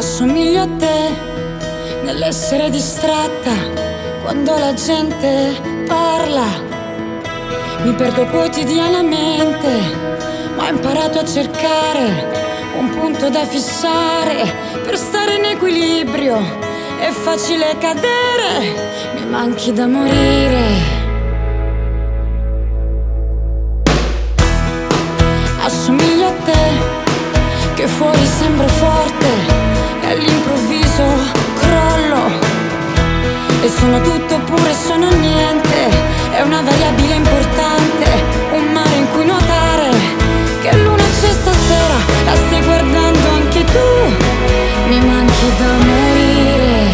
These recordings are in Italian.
Assomiglio a te nell'essere distratta quando la gente parla. Mi perdo quotidianamente, ma ho imparato a cercare un punto da fissare per stare in equilibrio. È facile cadere, mi manchi da morire. Assomiglio a te, che fuori sembro forte e all'improvviso crollo. E sono tutto oppure sono niente, è una variabile importante, un mare in cui nuotare. Che luna c'è stasera, la stai guardando anche tu, mi manchi da morire.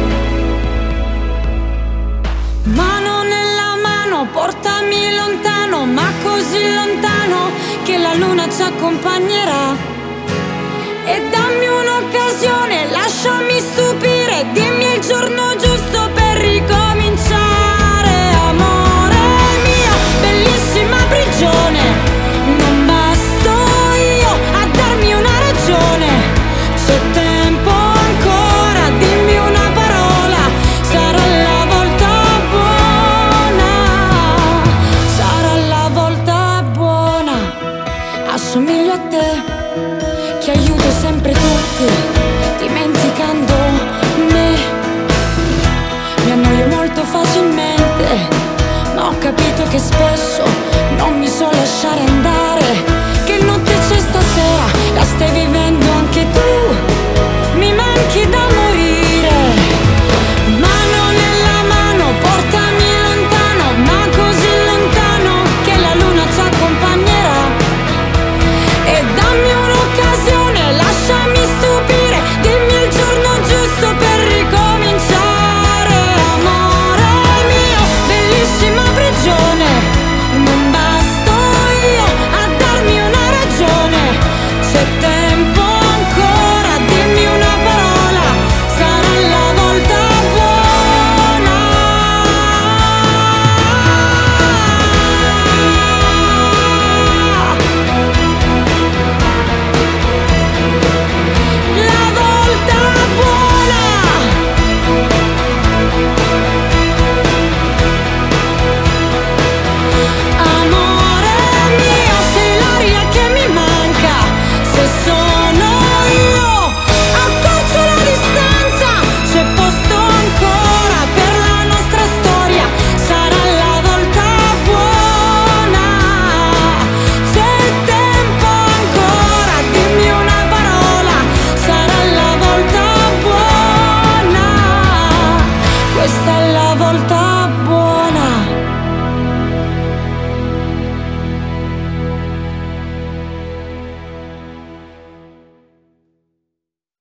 Mano nella mano, portami lontano, ma così lontano che la luna ci accompagnerà. E dammi un'occasione, lasciami stupire, dimmi il giorno giusto per